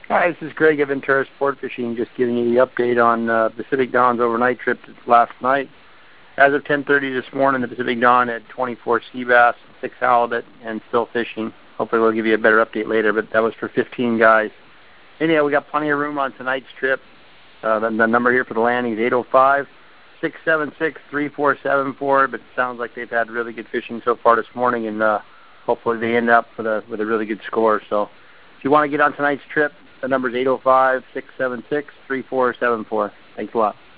Hi, this is Greg of Ventura Sport Fishing, just giving you the update on Pacific Dawn's overnight trip last night. As of 10:30 this morning, the Pacific Dawn had 24 sea bass, 6 halibut, and still fishing. Hopefully we'll give you a better update later, but that was for 15 guys. Anyhow, we got plenty of room on tonight's trip. The number here for the landing is 805-676-3474, but it sounds like they've had really good fishing so far this morning, and hopefully they end up with a really good score. So if you want to get on tonight's trip, the number is 805-676-3474. Thanks a lot.